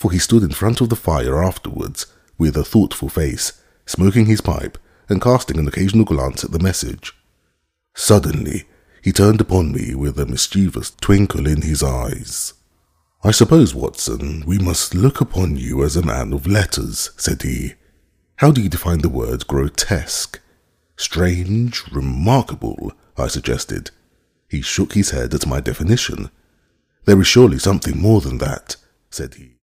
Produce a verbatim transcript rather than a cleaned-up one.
for he stood in front of the fire afterwards with a thoughtful face, smoking his pipe and casting an occasional glance at the message. Suddenly, he turned upon me with a mischievous twinkle in his eyes. "I suppose, Watson, we must look upon you as a man of letters," said he. "How do you define the word grotesque?" "Strange, remarkable," I suggested. He shook his head at my definition. "There is surely something more than that," said he.